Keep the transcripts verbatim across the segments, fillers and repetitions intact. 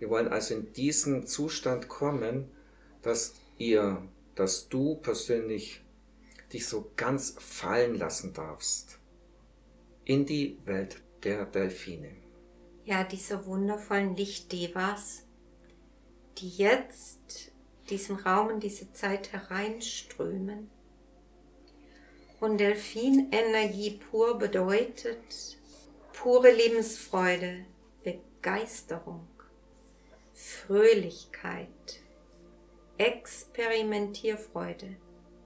Wir wollen also in diesen Zustand kommen, dass ihr, dass du persönlich dich so ganz fallen lassen darfst in die Welt der Delfine. Ja, diese wundervollen Lichtdevas, die jetzt diesen Raum und diese Zeit hereinströmen. Und Delfinenergie pur bedeutet pure Lebensfreude, Begeisterung, Fröhlichkeit, Experimentierfreude,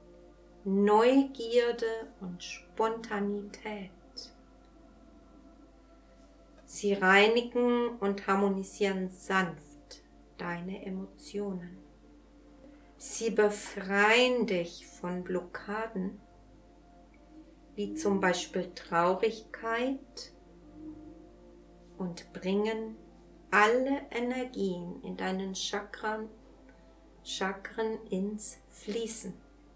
Neugierde und Spontanität. Sie reinigen und harmonisieren sanft deine Emotionen. Sie befreien dich von Blockaden, wie zum Beispiel Traurigkeit, und bringen alle Energien in deinen Chakren, Chakren ins Fließen.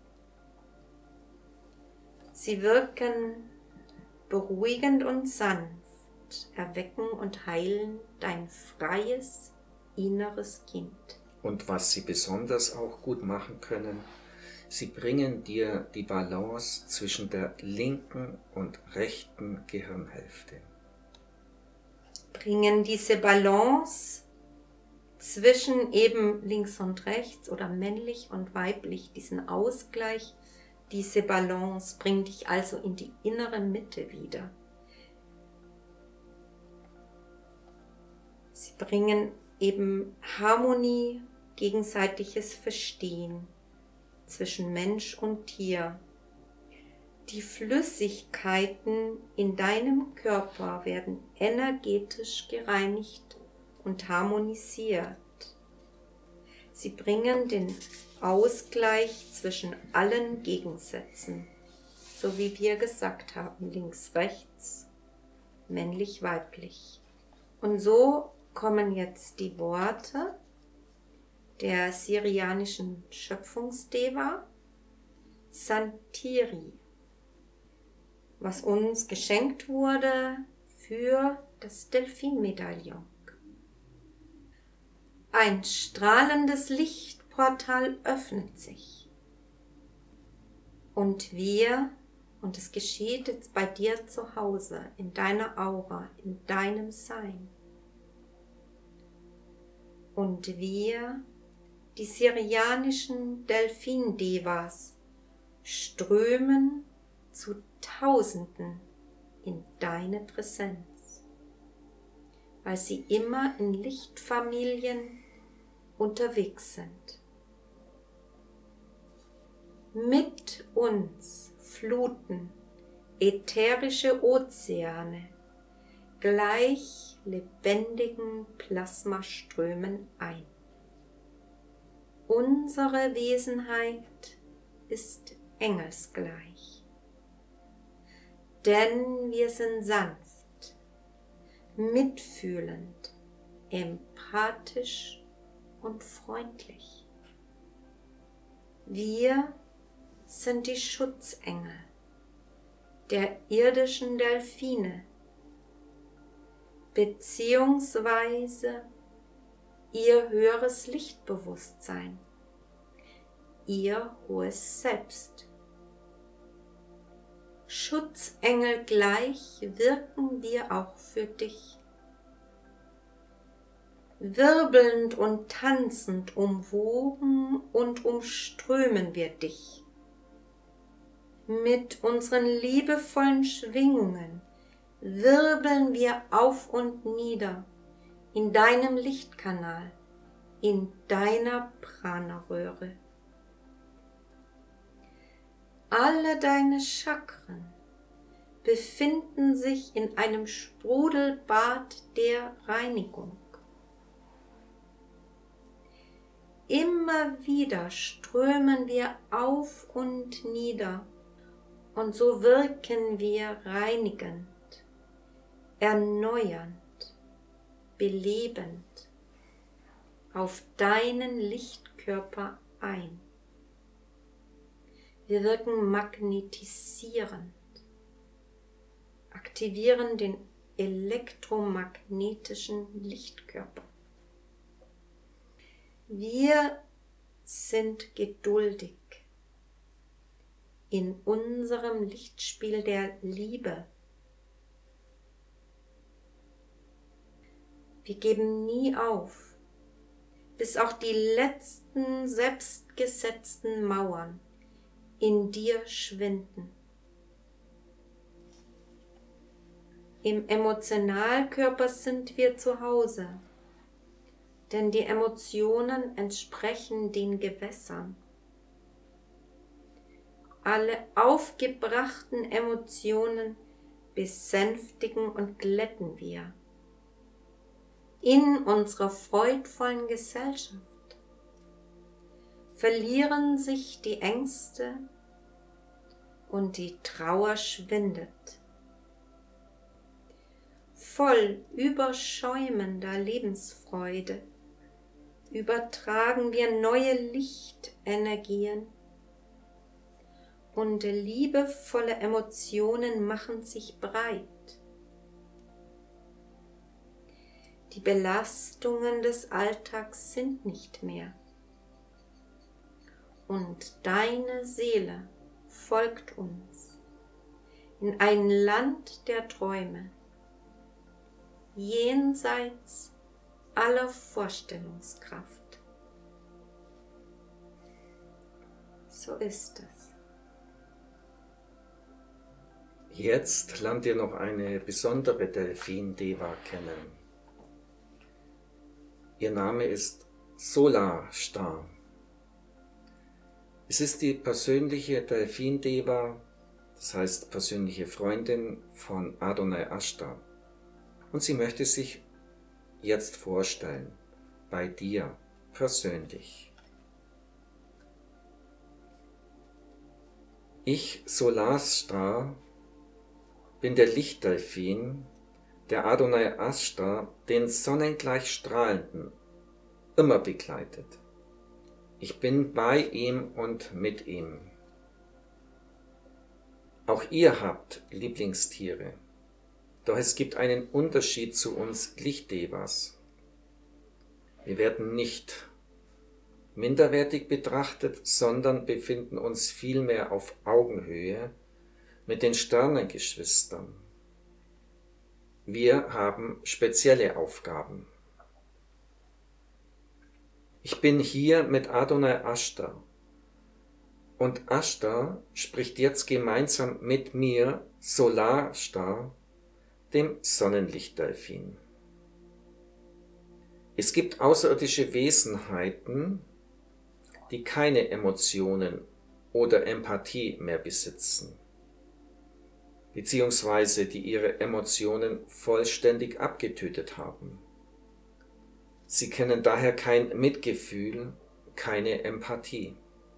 Sie wirken beruhigend und sanft, erwecken und heilen dein freies inneres Kind. Und was sie besonders auch gut machen können, sie bringen dir die Balance zwischen der linken und rechten Gehirnhälfte. Bringen diese Balance zwischen eben links und rechts oder männlich und weiblich, diesen Ausgleich, diese Balance, bringt dich also in die innere Mitte wieder. Sie bringen eben Harmonie, gegenseitiges Verstehen zwischen Mensch und Tier. Die Flüssigkeiten in deinem Körper werden energetisch gereinigt und harmonisiert. Sie bringen den Ausgleich zwischen allen Gegensätzen, so wie wir gesagt haben, links, rechts, männlich, weiblich. Und so kommen jetzt die Worte der syrianischen Schöpfungsdeva Santiri, was uns geschenkt wurde für das Delfinmedaillon. Ein strahlendes Lichtportal öffnet sich und wir, und es geschieht jetzt bei dir zu Hause, in deiner Aura, in deinem Sein, und wir, die syrianischen Delfindevas, strömen zu Tausenden in deine Präsenz, weil sie immer in Lichtfamilien unterwegs sind. Mit uns fluten ätherische Ozeane gleich lebendigen Plasmaströmen ein. Unsere Wesenheit ist engelsgleich, denn wir sind sanft, mitfühlend, empathisch und freundlich. Wir sind die Schutzengel der irdischen Delfine, beziehungsweise ihr höheres Lichtbewusstsein, ihr hohes Selbst. Schutzengel gleich wirken wir auch für dich. Wirbelnd und tanzend umwoben und umströmen wir dich. Mit unseren liebevollen Schwingungen wirbeln wir auf und nieder in deinem Lichtkanal, in deiner Prana-Röhre. Alle deine Chakren befinden sich in einem Sprudelbad der Reinigung. Immer wieder strömen wir auf und nieder und so wirken wir reinigend, erneuernd, belebend auf deinen Lichtkörper ein. Wir wirken magnetisierend, aktivieren den elektromagnetischen Lichtkörper. Wir sind geduldig in unserem Lichtspiel der Liebe. Wir geben nie auf, bis auch die letzten selbstgesetzten Mauern in dir schwinden. Im Emotionalkörper sind wir zu Hause, denn die Emotionen entsprechen den Gewässern. Alle aufgebrachten Emotionen besänftigen und glätten wir in unserer freudvollen Gesellschaft. Verlieren sich die Ängste und die Trauer schwindet. Voll überschäumender Lebensfreude übertragen wir neue Lichtenergien und liebevolle Emotionen machen sich breit. Die Belastungen des Alltags sind nicht mehr und deine Seele folgt uns in ein Land der Träume, jenseits aller Vorstellungskraft. So ist es. Jetzt lernt ihr noch eine besondere Delfin-Deva kennen. Ihr Name ist Solarstar. Es ist die persönliche Delfin-Deva, das heißt persönliche Freundin von Adonai Ashtar. Und sie möchte sich jetzt vorstellen, bei dir persönlich. Ich, Solarstar, bin der Lichtdelfin, der Adonai Ashtar, den sonnengleich strahlenden, immer begleitet. Ich bin bei ihm und mit ihm. Auch ihr habt Lieblingstiere. Doch es gibt einen Unterschied zu uns Lichtdevas. Wir werden nicht minderwertig betrachtet, sondern befinden uns vielmehr auf Augenhöhe mit den Sternengeschwistern. Wir haben spezielle Aufgaben. Ich bin hier mit Adonai Ashtar und Ashtar spricht jetzt gemeinsam mit mir, Solarstar, dem Sonnenlichtdelfin. Es gibt außerirdische Wesenheiten, die keine Emotionen oder Empathie mehr besitzen, beziehungsweise die ihre Emotionen vollständig abgetötet haben. Sie kennen daher kein Mitgefühl, keine Empathie.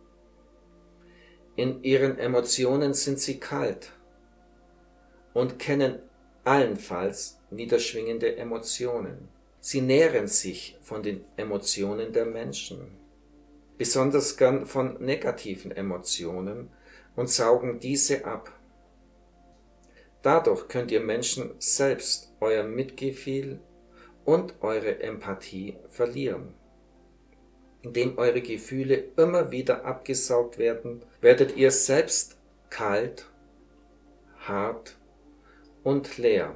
In ihren Emotionen sind sie kalt und kennen allenfalls niederschwingende Emotionen. Sie nähren sich von den Emotionen der Menschen, besonders gern von negativen Emotionen, und saugen diese ab. Dadurch könnt ihr Menschen selbst euer Mitgefühl und eure Empathie verlieren. Indem eure Gefühle immer wieder abgesaugt werden, werdet ihr selbst kalt, hart und leer.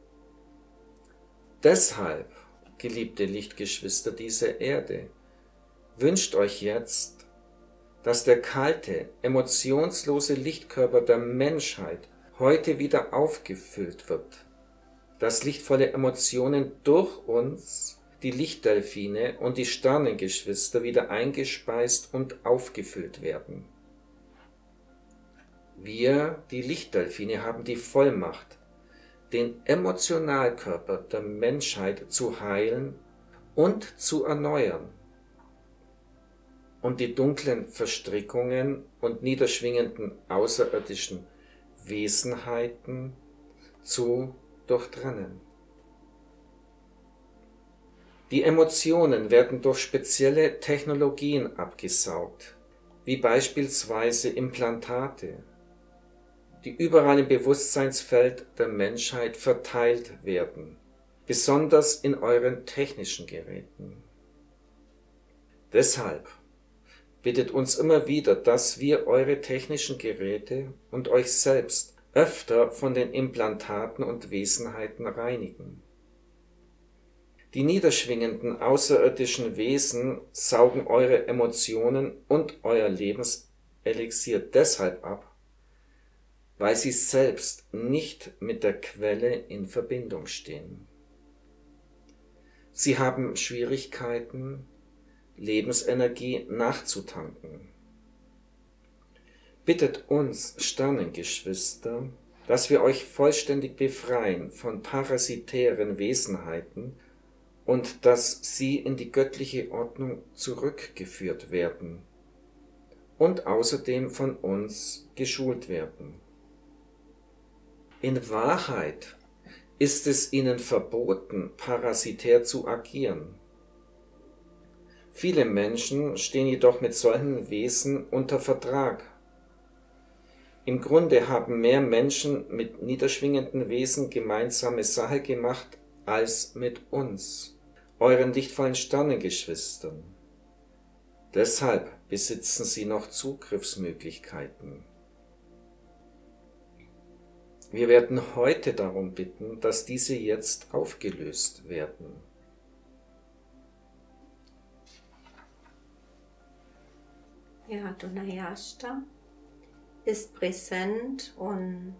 Deshalb, geliebte Lichtgeschwister dieser Erde, wünscht euch jetzt, dass der kalte, emotionslose Lichtkörper der Menschheit heute wieder aufgefüllt wird, dass lichtvolle Emotionen durch uns, die Lichtdelfine und die Sternengeschwister, wieder eingespeist und aufgefüllt werden. Wir, die Lichtdelfine, haben die Vollmacht, den Emotionalkörper der Menschheit zu heilen und zu erneuern und die dunklen Verstrickungen und niederschwingenden außerirdischen Wesenheiten zu durchtrennen. Die Emotionen werden durch spezielle Technologien abgesaugt, wie beispielsweise Implantate, die überall im Bewusstseinsfeld der Menschheit verteilt werden, besonders in euren technischen Geräten. Deshalb bittet uns immer wieder, dass wir eure technischen Geräte und euch selbst öfter von den Implantaten und Wesenheiten reinigen. Die niederschwingenden außerirdischen Wesen saugen eure Emotionen und euer Lebenselixier deshalb ab, weil sie selbst nicht mit der Quelle in Verbindung stehen. Sie haben Schwierigkeiten, Lebensenergie nachzutanken. Bittet uns, Sternengeschwister, dass wir euch vollständig befreien von parasitären Wesenheiten und dass sie in die göttliche Ordnung zurückgeführt werden und außerdem von uns geschult werden. In Wahrheit ist es ihnen verboten, parasitär zu agieren. Viele Menschen stehen jedoch mit solchen Wesen unter Vertrag. Im Grunde haben mehr Menschen mit niederschwingenden Wesen gemeinsame Sache gemacht als mit uns, euren lichtvollen Sternengeschwistern. Deshalb besitzen sie noch Zugriffsmöglichkeiten. Wir werden heute darum bitten, dass diese jetzt aufgelöst werden. Ja, Adonai Ashta ist präsent und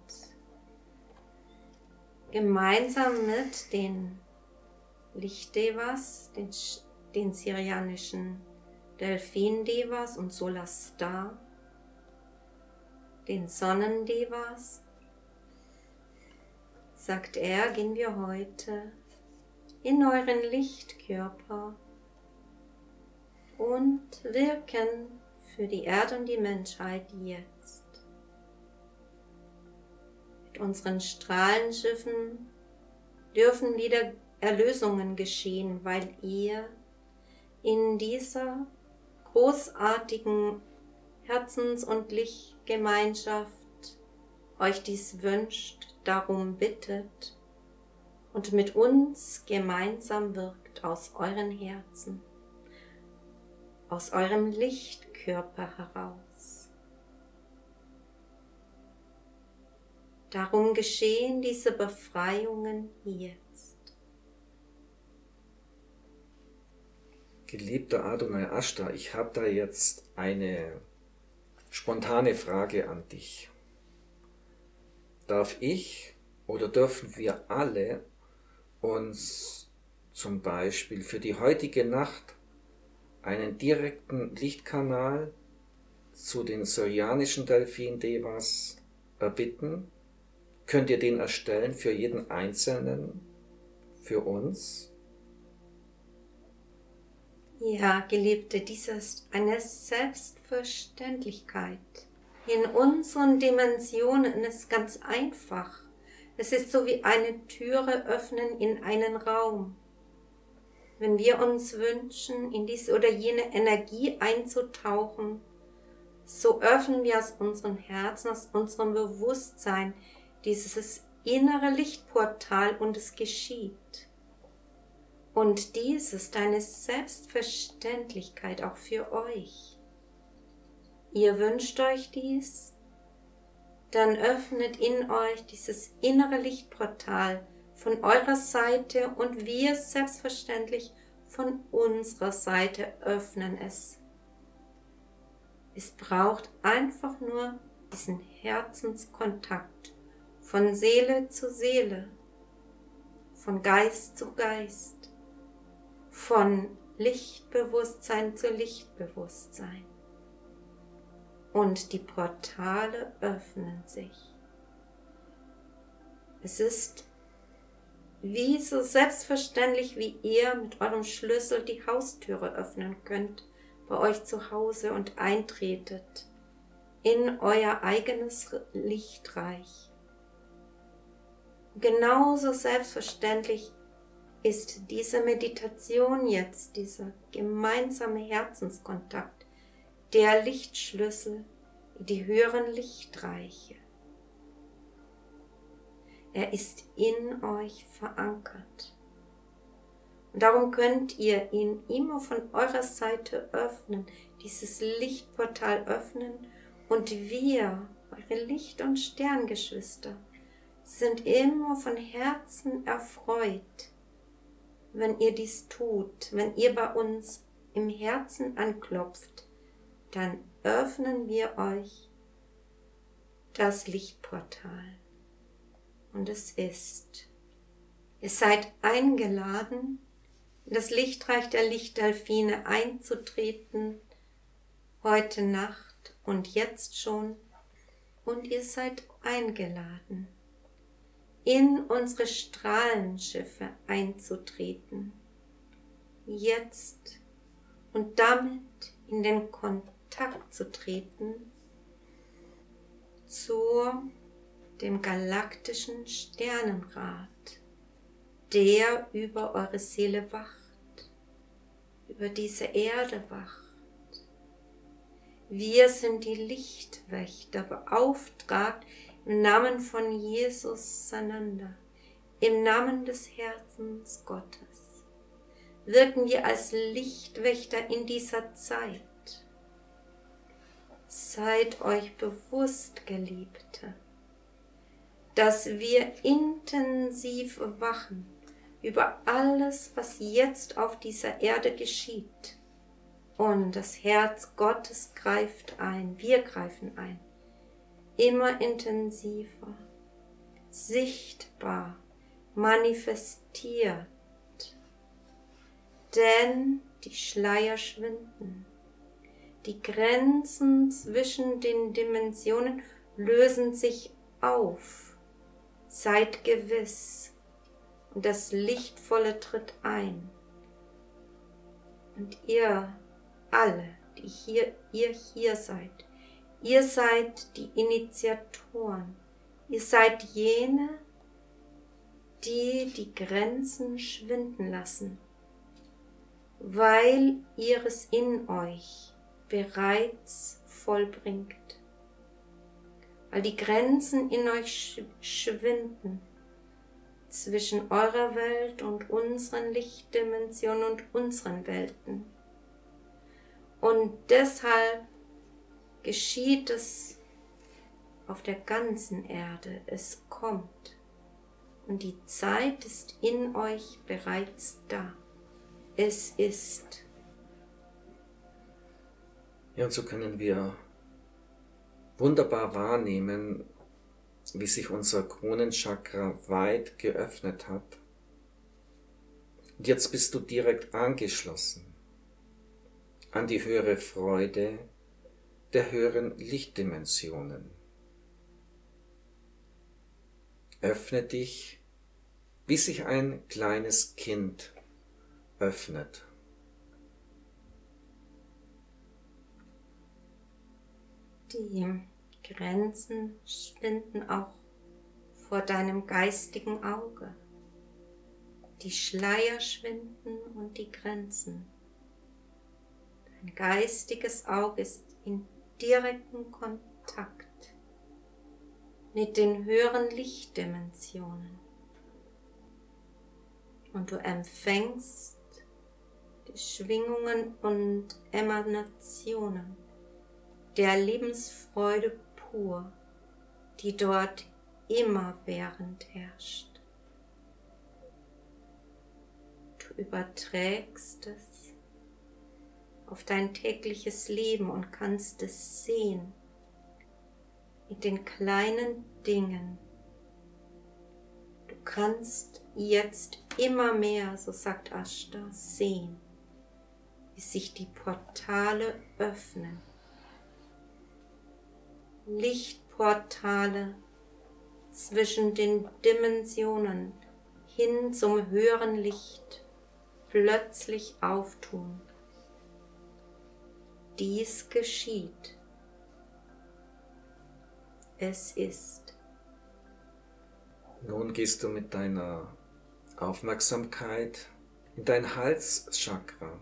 gemeinsam mit den Lichtdevas, den, den syrianischen Delfindevas und Solastar, den Sonnendevas, sagt er, gehen wir heute in euren Lichtkörper und wirken für die Erde und die Menschheit jetzt. Mit unseren Strahlenschiffen dürfen wieder Erlösungen geschehen, weil ihr in dieser großartigen Herzens- und Lichtgemeinschaft euch dies wünscht, darum bittet und mit uns gemeinsam wirkt aus euren Herzen, aus eurem Lichtkörper heraus. Darum geschehen diese Befreiungen jetzt. Geliebter Adonai Ashta, ich habe da jetzt eine spontane Frage an dich. Darf ich oder dürfen wir alle uns zum Beispiel für die heutige Nacht einen direkten Lichtkanal zu den syrianischen Delfindevas erbitten? Könnt ihr den erstellen für jeden Einzelnen, für uns? Ja, Geliebte, dies ist eine Selbstverständlichkeit. In unseren Dimensionen ist es ganz einfach. Es ist so wie eine Türe öffnen in einen Raum. Wenn wir uns wünschen, in diese oder jene Energie einzutauchen, so öffnen wir aus unserem Herzen, aus unserem Bewusstsein dieses innere Lichtportal und es geschieht. Und dies ist eine Selbstverständlichkeit auch für euch. Ihr wünscht euch dies, dann öffnet in euch dieses innere Lichtportal von eurer Seite und wir selbstverständlich von unserer Seite öffnen es. Es braucht einfach nur diesen Herzenskontakt von Seele zu Seele, von Geist zu Geist, von Lichtbewusstsein zu Lichtbewusstsein. Und die Portale öffnen sich. Es ist wie so selbstverständlich, wie ihr mit eurem Schlüssel die Haustüre öffnen könnt bei euch zu Hause und eintretet in euer eigenes Lichtreich. Genauso selbstverständlich ist diese Meditation jetzt, dieser gemeinsame Herzenskontakt, der Lichtschlüssel in die höheren Lichtreiche. Er ist in euch verankert. Und darum könnt ihr ihn immer von eurer Seite öffnen, dieses Lichtportal öffnen. Und wir, eure Licht- und Sterngeschwister, sind immer von Herzen erfreut, wenn ihr dies tut. Wenn ihr bei uns im Herzen anklopft, dann öffnen wir euch das Lichtportal. Und es ist. Ihr seid eingeladen, in das Lichtreich der Lichtdelfine einzutreten, heute Nacht und jetzt schon. Und ihr seid eingeladen, in unsere Strahlenschiffe einzutreten, jetzt und damit in den Kontakt zu treten zu dem galaktischen Sternenrat, der über eure Seele wacht, über diese Erde wacht. Wir sind die Lichtwächter, beauftragt im Namen von Jesus einander, im Namen des Herzens Gottes. Wirken wir als Lichtwächter in dieser Zeit. Seid euch bewusst, Geliebte, dass wir intensiv wachen über alles, was jetzt auf dieser Erde geschieht. Und das Herz Gottes greift ein, wir greifen ein, immer intensiver, sichtbar, manifestiert. Denn die Schleier schwinden, die Grenzen zwischen den Dimensionen lösen sich auf. Seid gewiss, und das Lichtvolle tritt ein. Und ihr alle, die hier, ihr hier seid, ihr seid die Initiatoren, ihr seid jene, die die Grenzen schwinden lassen, weil ihr es in euch bereits vollbringt, weil die Grenzen in euch schwinden zwischen eurer Welt und unseren Lichtdimensionen und unseren Welten. Und deshalb geschieht es auf der ganzen Erde. Es kommt. Und die Zeit ist in euch bereits da. Es ist. Ja, und so können wir wunderbar wahrnehmen, wie sich unser Kronenchakra weit geöffnet hat. Und jetzt bist du direkt angeschlossen an die höhere Freude der höheren Lichtdimensionen. Öffne dich, wie sich ein kleines Kind öffnet. Die Grenzen schwinden auch vor deinem geistigen Auge. Die Schleier schwinden und die Grenzen. Dein geistiges Auge ist in direktem Kontakt mit den höheren Lichtdimensionen. Und du empfängst die Schwingungen und Emanationen der Lebensfreude pur, die dort immerwährend herrscht. Du überträgst es auf dein tägliches Leben und kannst es sehen mit den kleinen Dingen. Du kannst jetzt immer mehr, so sagt Ashtar, sehen, wie sich die Portale öffnen. Lichtportale zwischen den Dimensionen hin zum höheren Licht plötzlich auftun. Dies geschieht. Es ist. Nun gehst du mit deiner Aufmerksamkeit in dein Halschakra.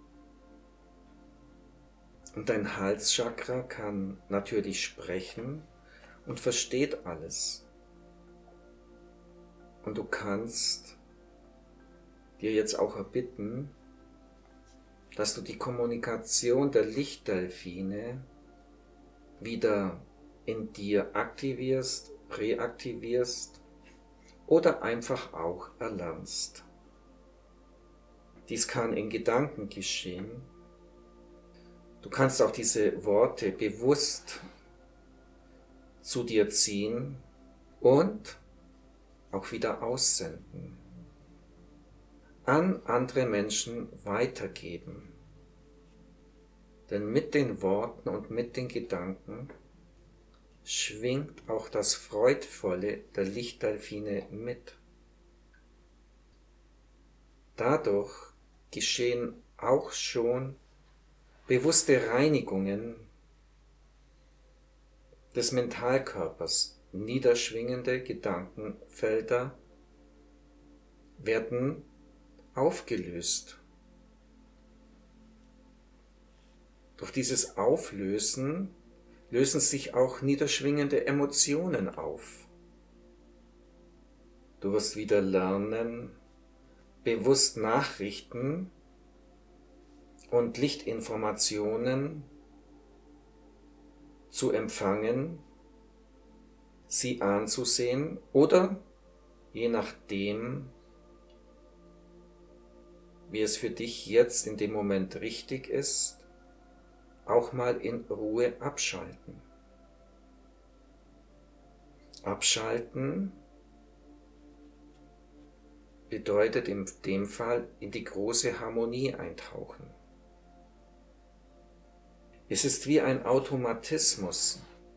Und dein Halschakra kann natürlich sprechen und versteht alles. Und du kannst dir jetzt auch erbitten, dass du die Kommunikation der Lichtdelfine wieder in dir aktivierst, reaktivierst oder einfach auch erlernst. Dies kann in Gedanken geschehen. Du kannst auch diese Worte bewusst zu dir ziehen und auch wieder aussenden. An andere Menschen weitergeben. Denn mit den Worten und mit den Gedanken schwingt auch das Freudvolle der Lichtdelfine mit. Dadurch geschehen auch schon bewusste Reinigungen des Mentalkörpers. Niederschwingende Gedankenfelder werden aufgelöst. Durch dieses Auflösen lösen sich auch niederschwingende Emotionen auf. Du wirst wieder lernen, bewusst Nachrichten und Lichtinformationen zu empfangen, sie anzusehen oder, je nachdem, wie es für dich jetzt in dem Moment richtig ist, auch mal in Ruhe abschalten. Abschalten bedeutet in dem Fall in die große Harmonie eintauchen. Es ist wie ein Automatismus,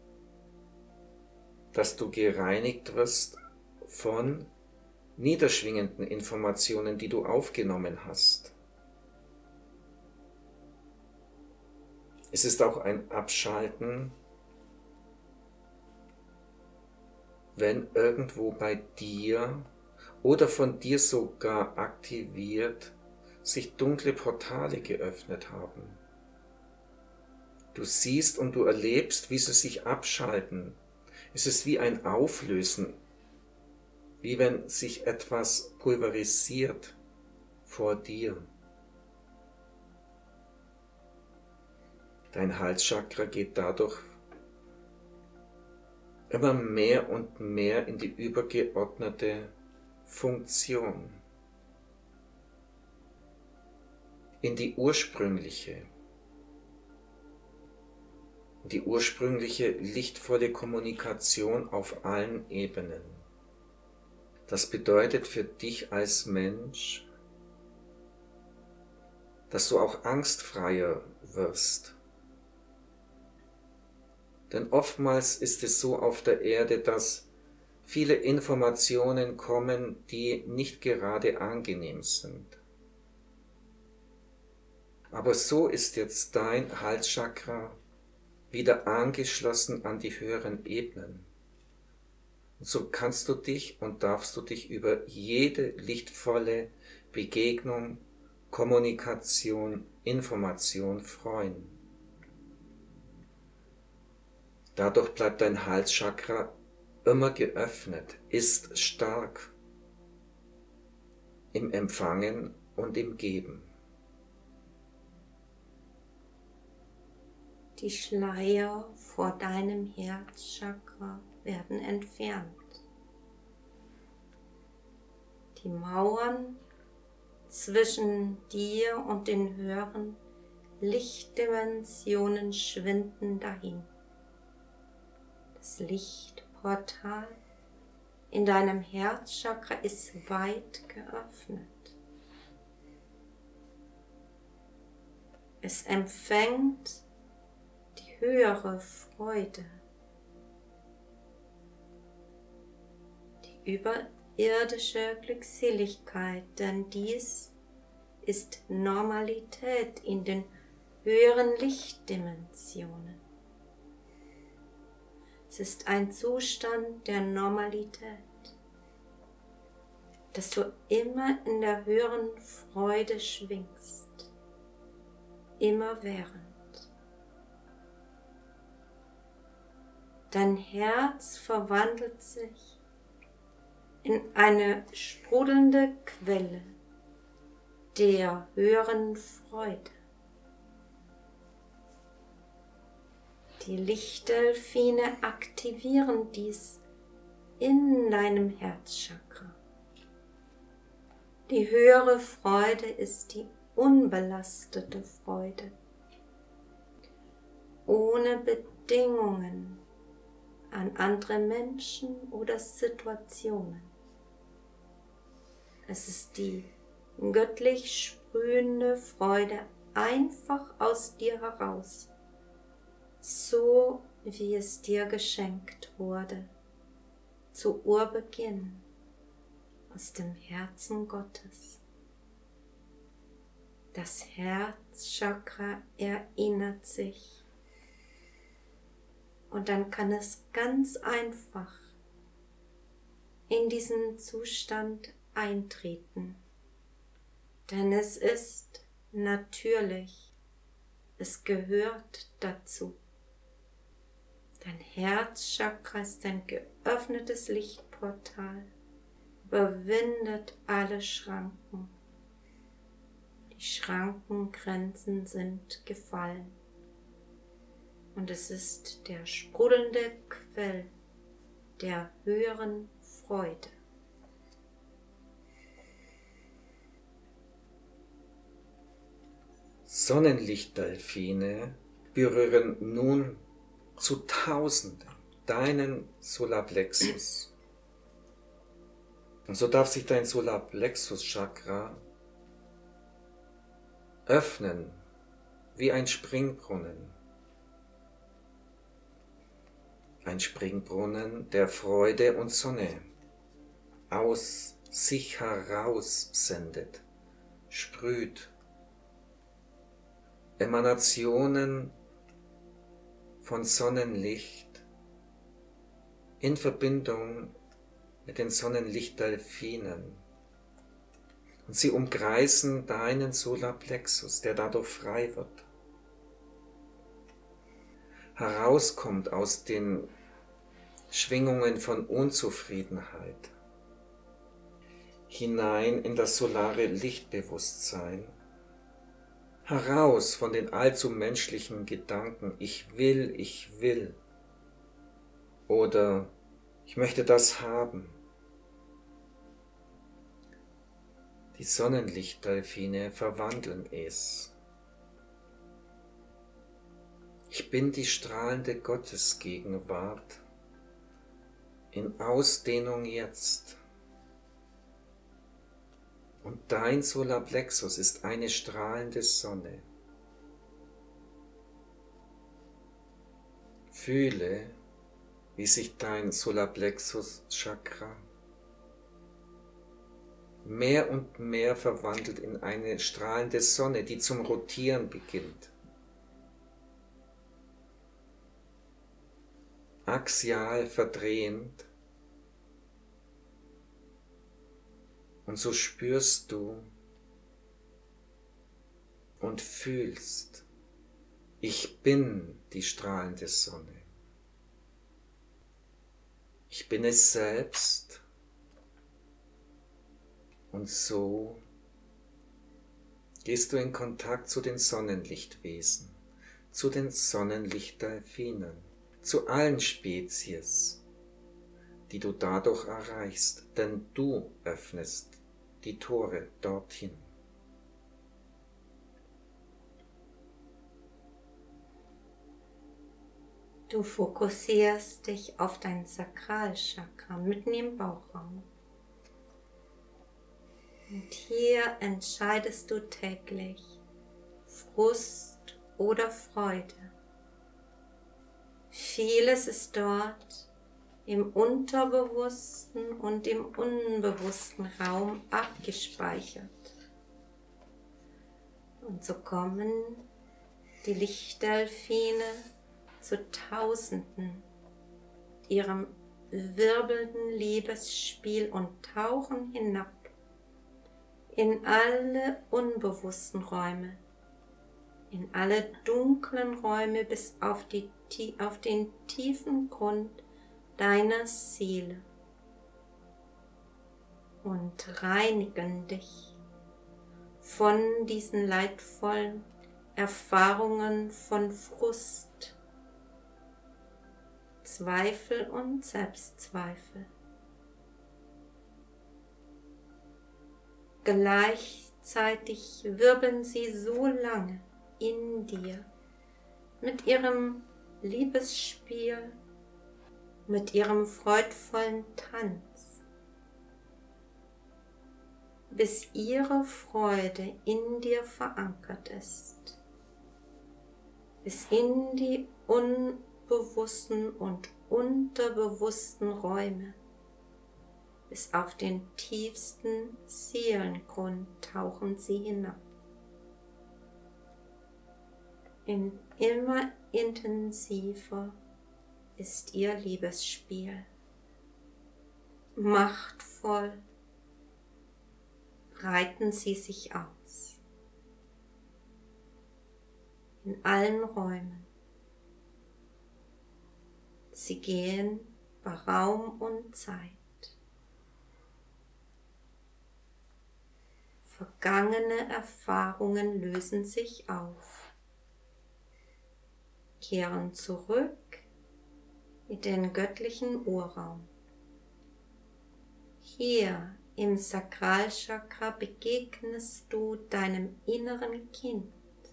dass du gereinigt wirst von niederschwingenden Informationen, die du aufgenommen hast. Es ist auch ein Abschalten, wenn irgendwo bei dir oder von dir sogar aktiviert sich dunkle Portale geöffnet haben. Du siehst und du erlebst, wie sie sich abschalten. Es ist wie ein Auflösen, wie wenn sich etwas pulverisiert vor dir. Dein Halschakra geht dadurch immer mehr und mehr in die übergeordnete Funktion, in die ursprüngliche, die ursprüngliche lichtvolle Kommunikation auf allen Ebenen. Das bedeutet für dich als Mensch, dass du auch angstfreier wirst. Denn oftmals ist es so auf der Erde, dass viele Informationen kommen, die nicht gerade angenehm sind. Aber so ist jetzt dein Halschakra wieder angeschlossen an die höheren Ebenen. Und so kannst du dich und darfst du dich über jede lichtvolle Begegnung, Kommunikation, Information freuen. Dadurch bleibt dein Halschakra immer geöffnet, ist stark im Empfangen und im Geben. Die Schleier vor deinem Herzchakra werden entfernt. Die Mauern zwischen dir und den höheren Lichtdimensionen schwinden dahin. Das Lichtportal in deinem Herzchakra ist weit geöffnet. Es empfängt die höhere Freude, die überirdische Glückseligkeit, denn dies ist Normalität in den höheren Lichtdimensionen. Es ist ein Zustand der Normalität, dass du immer in der höheren Freude schwingst, immerwährend. Dein Herz verwandelt sich in eine sprudelnde Quelle der höheren Freude. Die Lichtdelfine aktivieren dies in deinem Herzchakra. Die höhere Freude ist die unbelastete Freude, ohne Bedingungen an andere Menschen oder Situationen. Es ist die göttlich sprühende Freude einfach aus dir heraus, so wie es dir geschenkt wurde, zu Urbeginn, aus dem Herzen Gottes. Das Herzchakra erinnert sich und dann kann es ganz einfach in diesen Zustand eintreten, denn es ist natürlich, es gehört dazu. Dein Herzchakra ist ein geöffnetes Lichtportal, überwindet alle Schranken. Die Schrankengrenzen sind gefallen und es ist der sprudelnde Quell der höheren Freude. Sonnenlichtdelfine berühren nun zu Tausenden deinen Solarplexus. Und so darf sich dein Solarplexus-Chakra öffnen wie ein Springbrunnen. Ein Springbrunnen, der Freude und Sonne aus sich heraus sendet, sprüht. Emanationen von Sonnenlicht in Verbindung mit den Sonnenlichtdelfinen. Und sie umkreisen deinen Solarplexus, der dadurch frei wird. Herauskommt aus den Schwingungen von Unzufriedenheit, hinein in das solare Lichtbewusstsein, heraus von den allzu menschlichen Gedanken, ich will, ich will, oder ich möchte das haben. Die Sonnenlichtdelfine verwandeln es. Ich bin die strahlende Gottesgegenwart in Ausdehnung jetzt. Und dein Solarplexus ist eine strahlende Sonne. Fühle, wie sich dein Solarplexus-Chakra mehr und mehr verwandelt in eine strahlende Sonne, die zum Rotieren beginnt. Axial verdrehend. Und so spürst du und fühlst, ich bin die strahlende Sonne. Ich bin es selbst. Und so gehst du in Kontakt zu den Sonnenlichtwesen, zu den Sonnenlichtdelfinen, zu allen Spezies, die du dadurch erreichst, denn du öffnest die Tore dorthin. Du fokussierst dich auf dein Sakralchakra mitten im Bauchraum. Und hier entscheidest du täglich Frust oder Freude. Vieles ist dort im unterbewussten und im unbewussten Raum abgespeichert. Und so kommen die Lichtdelfine zu Tausenden ihrem wirbelnden Liebesspiel und tauchen hinab in alle unbewussten Räume, in alle dunklen Räume bis auf, die, auf den tiefen Grund deiner Seele und reinigen dich von diesen leidvollen Erfahrungen von Frust, Zweifel und Selbstzweifel. Gleichzeitig wirbeln sie so lange in dir mit ihrem Liebesspiel, mit ihrem freudvollen Tanz, bis ihre Freude in dir verankert ist, bis in die unbewussten und unterbewussten Räume, bis auf den tiefsten Seelengrund tauchen sie hinab. In immer intensiver ist ihr Liebesspiel, machtvoll breiten sie sich aus, in allen Räumen. Sie gehen bei Raum und Zeit. Vergangene Erfahrungen lösen sich auf, kehren zurück in den göttlichen Urraum. Hier im Sakralchakra begegnest du deinem inneren Kind.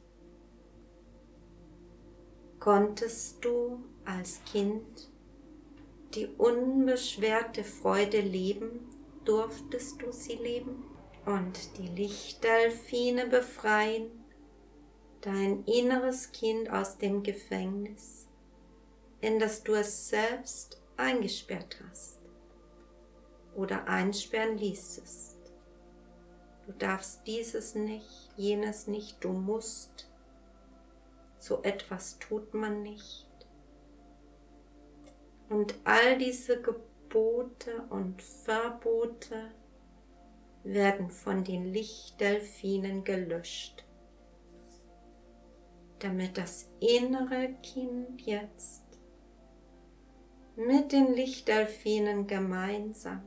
Konntest du als Kind die unbeschwerte Freude leben, durftest du sie leben und die Lichtdelfine befreien, dein inneres Kind aus dem Gefängnis, in das du es selbst eingesperrt hast oder einsperren ließest. Du darfst dieses nicht, jenes nicht, du musst. So etwas tut man nicht. Und all diese Gebote und Verbote werden von den Lichtdelfinen gelöscht, damit das innere Kind jetzt mit den Lichtdelfinen gemeinsam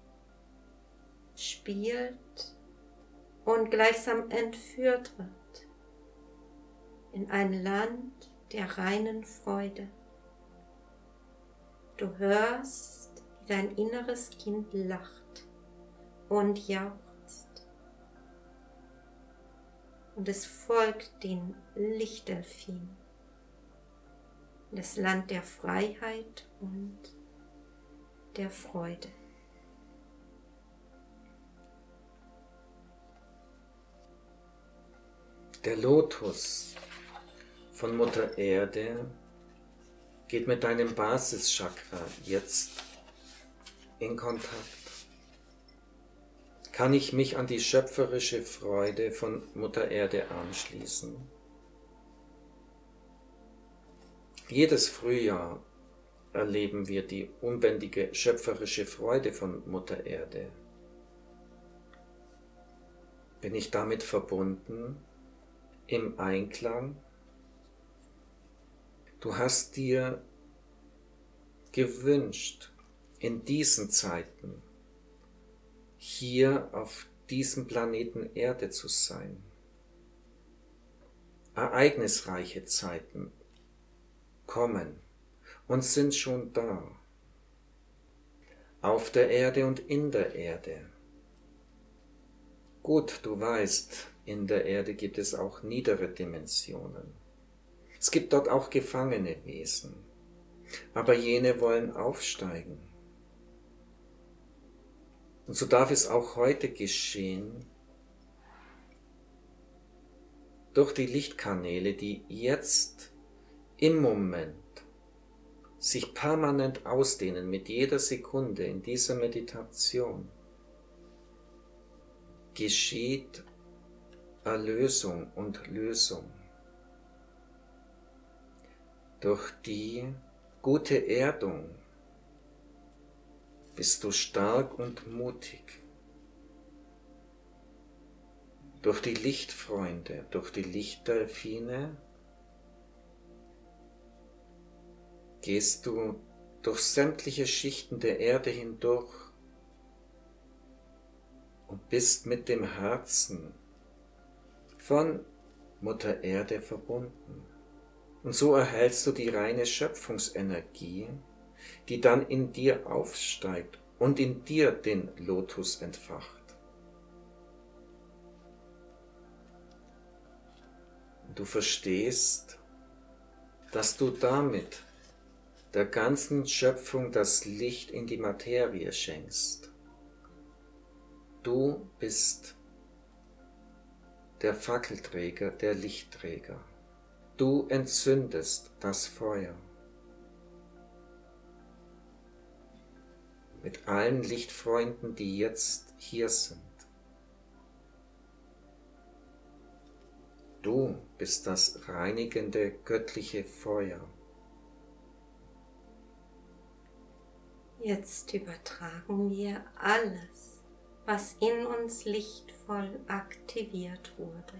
spielt und gleichsam entführt wird in ein Land der reinen Freude. Du hörst, wie dein inneres Kind lacht und jauchzt und es folgt den Lichtdelfinen, das Land der Freiheit und der Freude. Der Lotus von Mutter Erde geht mit deinem Basischakra jetzt in Kontakt. Kann ich mich an die schöpferische Freude von Mutter Erde anschließen? Jedes Frühjahr erleben wir die unbändige schöpferische Freude von Mutter Erde. Bin ich damit verbunden, im Einklang? Du hast dir gewünscht, in diesen Zeiten hier auf diesem Planeten Erde zu sein. Ereignisreiche Zeiten kommen und sind schon da. Auf der Erde und in der Erde. Gut, du weißt, in der Erde gibt es auch niedere Dimensionen. Es gibt dort auch gefangene Wesen, aber jene wollen aufsteigen. Und so darf es auch heute geschehen, durch die Lichtkanäle, die jetzt im Moment sich permanent ausdehnen mit jeder Sekunde in dieser Meditation, geschieht Erlösung und Lösung. Durch die gute Erdung bist du stark und mutig. Durch die Lichtfreunde, durch die Lichtdelfine gehst du durch sämtliche Schichten der Erde hindurch und bist mit dem Herzen von Mutter Erde verbunden. Und so erhältst du die reine Schöpfungsenergie, die dann in dir aufsteigt und in dir den Lotus entfacht. Du verstehst, dass du damit der ganzen Schöpfung das Licht in die Materie schenkst. Du bist der Fackelträger, der Lichtträger. Du entzündest das Feuer. Mit allen Lichtfreunden, die jetzt hier sind. Du bist das reinigende, göttliche Feuer. Jetzt übertragen wir alles, was in uns lichtvoll aktiviert wurde.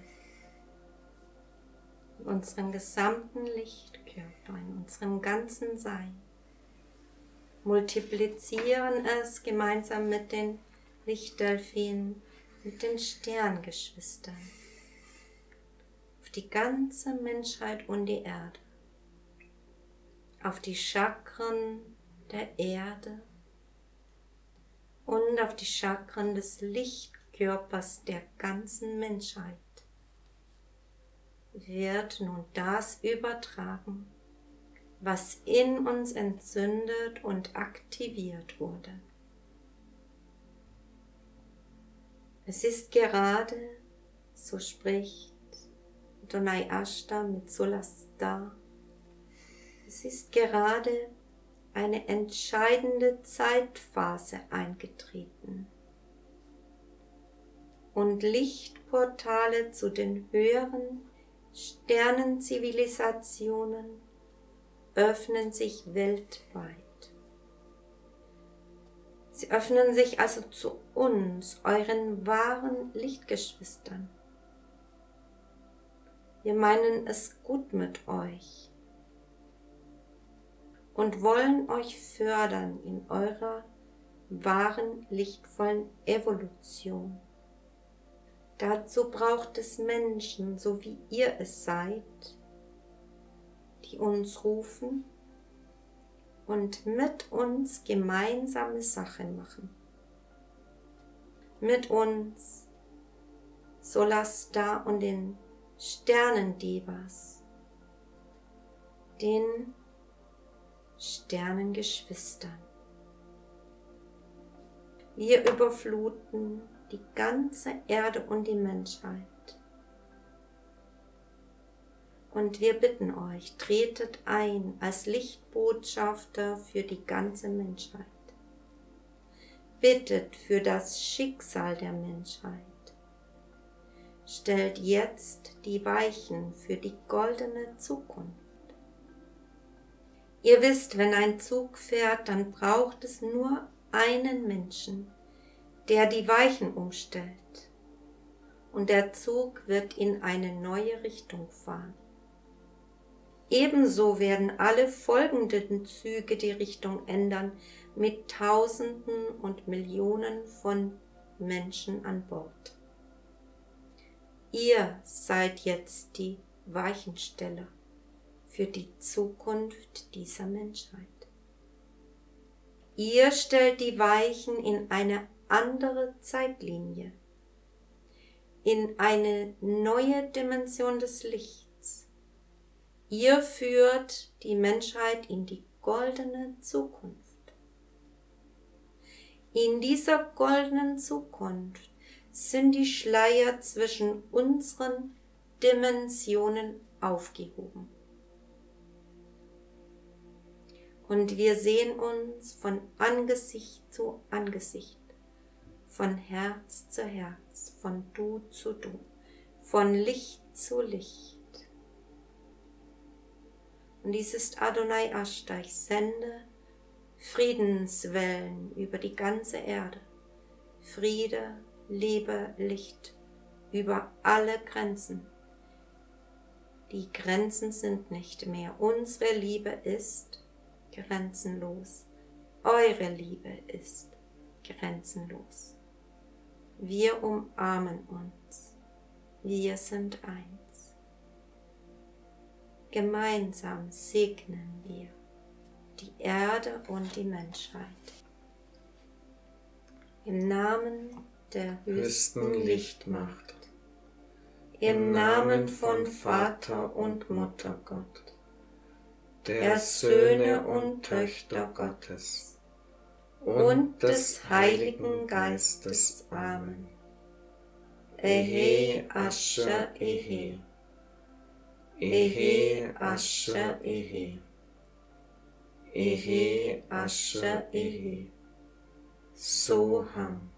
In unserem gesamten Lichtkörper, in unserem ganzen Sein. Multiplizieren es gemeinsam mit den Lichtdelfinen, mit den Sterngeschwistern. Auf die ganze Menschheit und die Erde. Auf die Chakren der Erde und auf die Chakren des Lichtkörpers der ganzen Menschheit wird nun das übertragen, was in uns entzündet und aktiviert wurde. Es ist gerade, so spricht Adonai Ashta mit Solasta, es ist gerade eine entscheidende Zeitphase eingetreten und Lichtportale zu den höheren Sternenzivilisationen öffnen sich weltweit. Sie öffnen sich also zu uns, euren wahren Lichtgeschwistern. Wir meinen es gut mit euch und wollen euch fördern in eurer wahren, lichtvollen Evolution. Dazu braucht es Menschen, so wie ihr es seid, die uns rufen und mit uns gemeinsame Sache machen. Mit uns Solasta und den Sternendevas, den Sternengeschwistern. Wir überfluten die ganze Erde und die Menschheit. Und wir bitten euch, tretet ein als Lichtbotschafter für die ganze Menschheit. Bittet für das Schicksal der Menschheit. Stellt jetzt die Weichen für die goldene Zukunft. Ihr wisst, wenn ein Zug fährt, dann braucht es nur einen Menschen, der die Weichen umstellt. Und der Zug wird in eine neue Richtung fahren. Ebenso werden alle folgenden Züge die Richtung ändern, mit Tausenden und Millionen von Menschen an Bord. Ihr seid jetzt die Weichensteller für die Zukunft dieser Menschheit. Ihr stellt die Weichen in eine andere Zeitlinie, in eine neue Dimension des Lichts. Ihr führt die Menschheit in die goldene Zukunft. In dieser goldenen Zukunft sind die Schleier zwischen unseren Dimensionen aufgehoben. Und wir sehen uns von Angesicht zu Angesicht, von Herz zu Herz, von Du zu Du, von Licht zu Licht. Und dies ist Adonai Ashta, ich sende Friedenswellen über die ganze Erde, Friede, Liebe, Licht über alle Grenzen. Die Grenzen sind nicht mehr. Unsere Liebe ist grenzenlos. Eure Liebe ist grenzenlos. Wir umarmen uns. wir sind eins. Gemeinsam segnen wir die Erde und die Menschheit. Im Namen der höchsten Lichtmacht, im Namen von Vater und Mutter Gott, der Söhne und Töchter Gottes und des Heiligen Geistes. Amen. Ehe Asher Ehe, Ehe Asher Ehe, Ehe Asher Ehe, Soham.